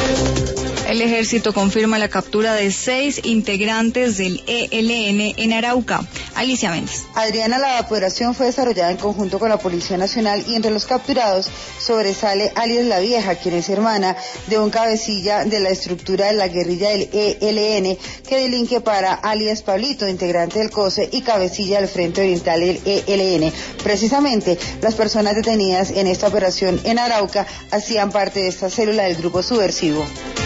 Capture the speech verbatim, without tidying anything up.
El ejército confirma la captura de seis integrantes del E L N en Arauca. Alicia Méndez. Adriana, la operación fue desarrollada en conjunto con la Policía Nacional y entre los capturados sobresale alias La Vieja, quien es hermana de un cabecilla de la estructura de la guerrilla del E L N que delinque para alias Pablito, integrante del C O S E y cabecilla del Frente Oriental del E L N. Precisamente, las personas detenidas en esta operación en Arauca hacían parte de esta célula del grupo subversivo.